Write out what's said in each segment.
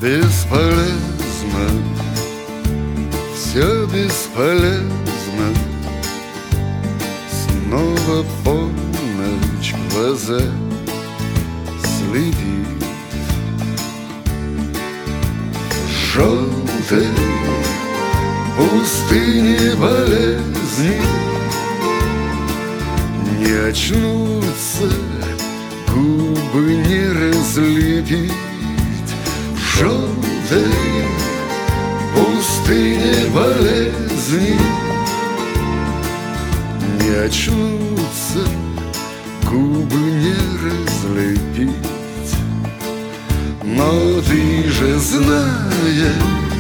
Бесполезно, все бесполезно. Снова полночь глаза слепит. В желтой пустыне болезни не очнуться, губы не разлепить. В желтой пустыне болезни не очнуться, губы не разлепить. Но ты же знаешь,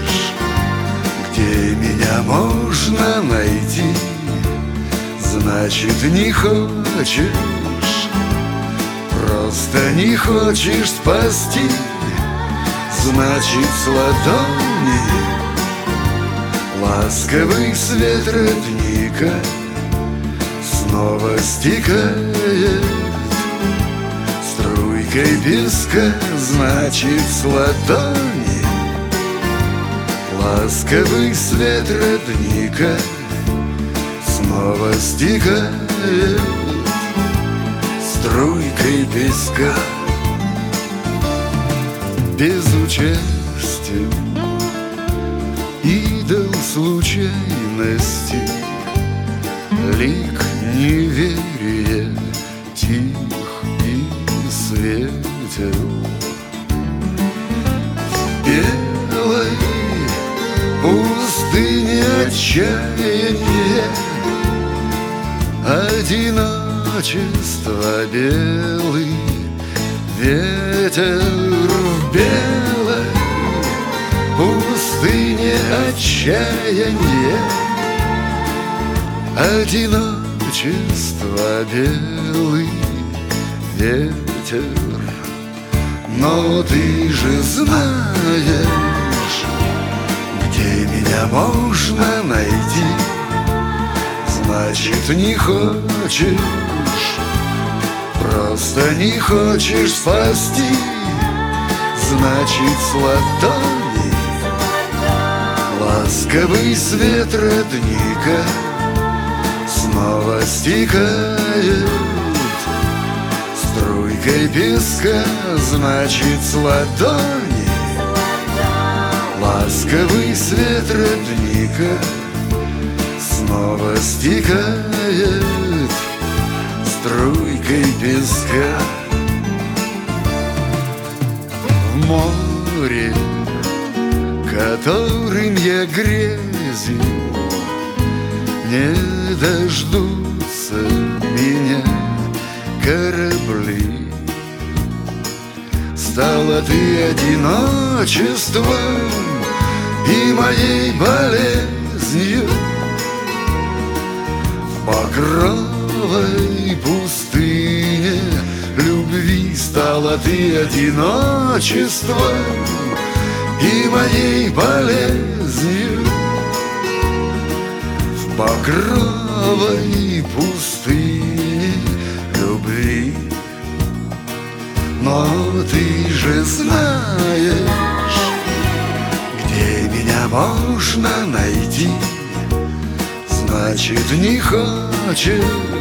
где меня можно найти. Значит, не хочешь, просто не хочешь спасти. Значит, с ладони ласковый свет родника снова стекает струйкой песка. Значит, с ладони ласковый свет родника снова стекает струйкой песка. Без участия идол случайности, лик неверия тих и светел. В белой пустыне отчаяния одиночество, белый ветер. В белой пустыне отчаяния одиночество, белый ветер. Но ты же знаешь, где меня можно найти. Значит, не хочешь, просто не хочешь спасти. Значит, с ладони ласковый свет родника снова стекает струйкой песка. Значит, с ладони ласковый свет родника снова стекает струйкой песка. В море, которым я грезил, не дождутся меня корабли. Стала ты одиночеством и моей болезнью. В багровой пустыне любви стала ты одиночеством и моей болезнью. В багровой пустыне любви. Но ты же знаешь, где меня можно найти. Значит, не хочешь,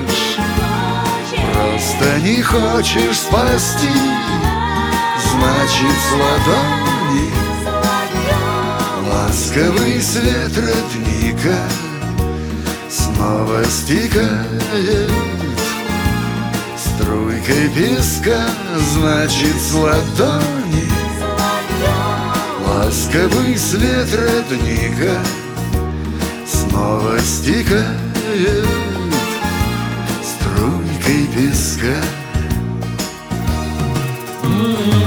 просто не хочешь спасти. Значит, с ладони ласковый свет родника снова стекает струйкой песка. Значит, с ладони ласковый свет родника снова стекает струйкой песка.